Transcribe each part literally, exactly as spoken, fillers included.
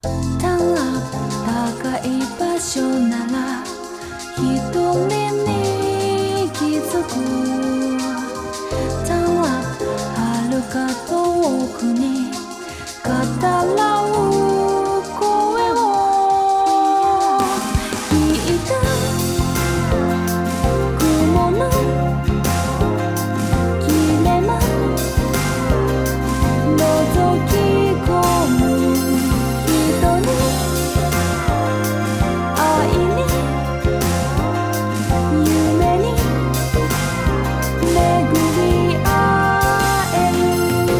ただ高い場所なら一人に気づく。ただ遥か遠くに語らう声を聞いた。雲の切れ間覗き込む人に愛に夢に巡り合える。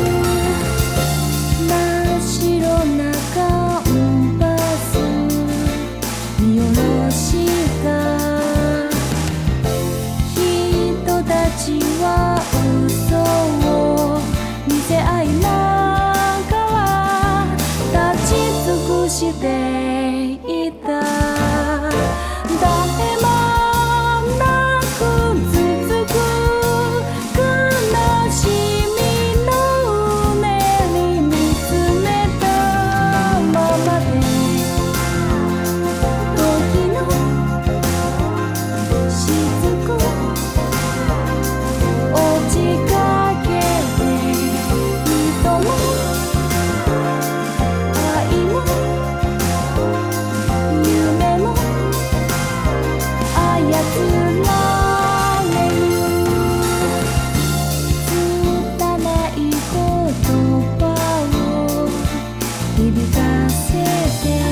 真っ白なカンパス見下ろした人たちは嘘を見せ合いながら立ち尽くしていた。誰もなく続く悲しみのうねり見つめたままで時の雫落ちかけて人も愛も夢も操られる。拙い言葉を響かせて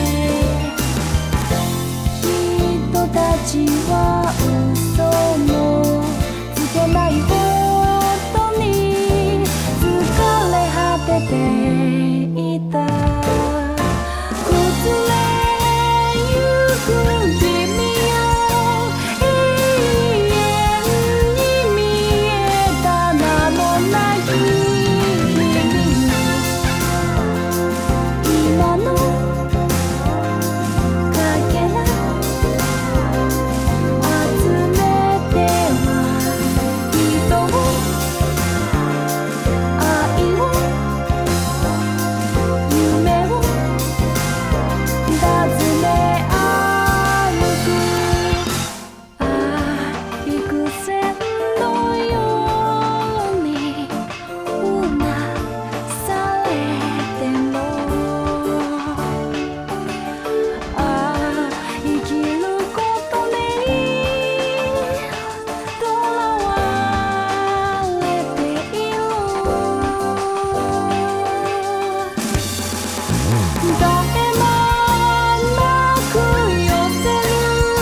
人たちは嘘もつけないほどに疲れ果てていた。崩れゆく君よ永遠に見えた名もなき君よ。今のかけら集めては人を愛を夢を尋ね歩く。ああ幾千のようにうなされても、ああ生きることにとらわれている。誰もなく寄せる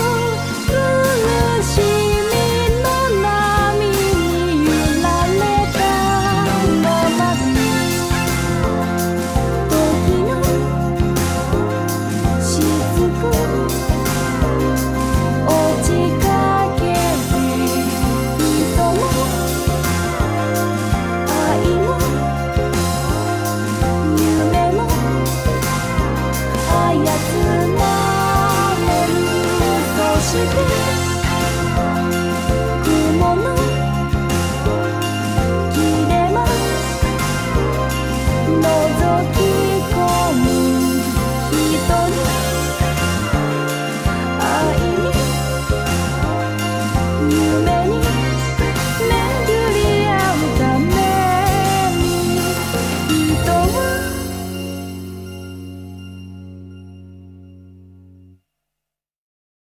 苦しみの波に揺られたままで時の雫落ちかけて人も愛も夢も操られる。そして雲の切れ間覗き込む人に